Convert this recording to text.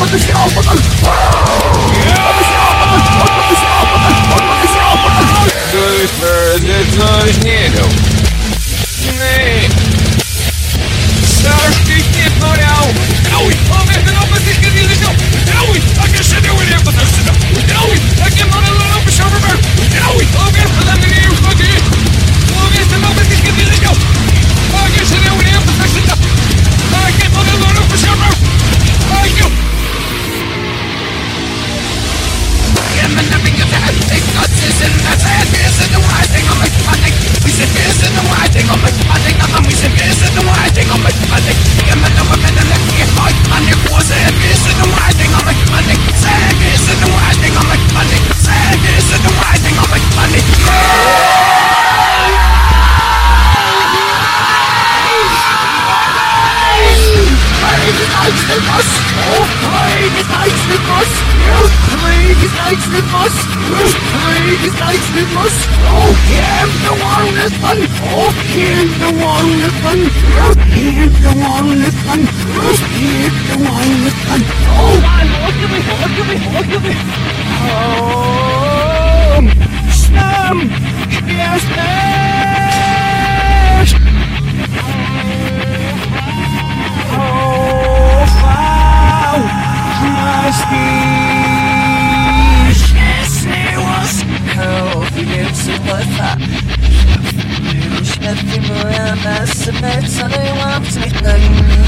Coś nie dał. Nej. Särskilt nedbörjad. Oj, om jag kan hoppas inte vill det så. Oj, jag kan känna hur det är på törsten. Oj, jag kan bara låna upp och köra mig. Oj, om jag får lämna ner och skaka ut. Om jag kan hoppas inte vill det så. Jag kan känna hur det är på törsten. Jag kan bara låna upp och köra mig. Oj, men jag vill inte helst inte att det är en sätt. Det är så det var ting om mig. Vi ser det så det var ting om mig. Vi ser det så det var ting om mig. Ja, men de är den lägger mig. Man är på sig det så det var ting om mig. Säg det så det var ting om mig. Säg det så det var ting om mig. Świetnie moja nas, co najłam w tych